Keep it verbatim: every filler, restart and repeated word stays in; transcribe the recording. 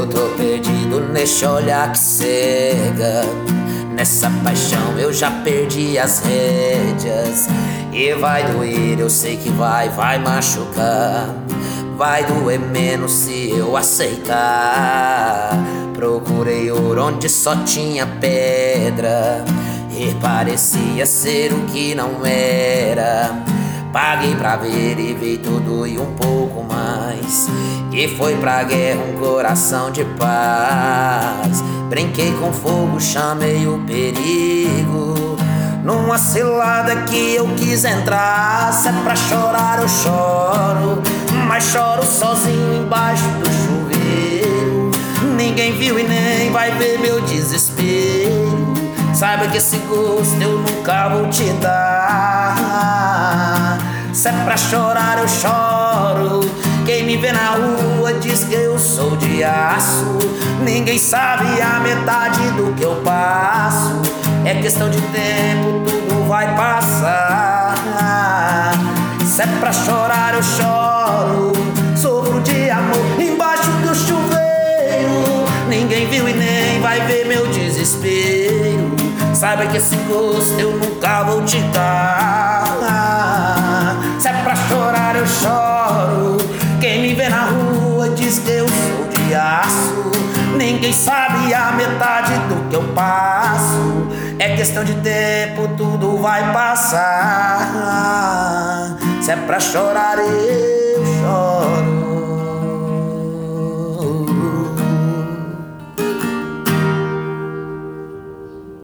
tô perdido neste olhar que cega. Nessa paixão eu já perdi as rédeas. E vai doer, eu sei que vai, vai machucar. Vai doer menos se eu aceitar. Procurei ouro onde só tinha pedra, e parecia ser o que não era. Paguei pra ver e vi tudo e um pouco mais. E foi pra guerra um coração de paz. Brinquei com fogo, chamei o perigo. Numa cilada que eu quis entrar. Se é pra chorar eu choro, mas choro sozinho embaixo do chuveiro. Ninguém viu e nem vai ver meu desespero. Saiba que esse gosto eu nunca vou te dar. Se é pra chorar eu choro. Quem me vê na rua diz que eu sou de aço. Ninguém sabe a metade do que eu passo. É questão de tempo, tudo vai passar. Se é pra chorar eu choro. Sofro de amor embaixo do chuveiro. Ninguém viu e nem vai ver meu desespero. Saiba que esse gosto eu nunca vou te dar. Se é pra chorar eu choro. Quem me vê na rua diz que eu sou de aço. Ninguém sabe a metade do que eu passo. É questão de tempo, tudo vai passar. Se é pra chorar eu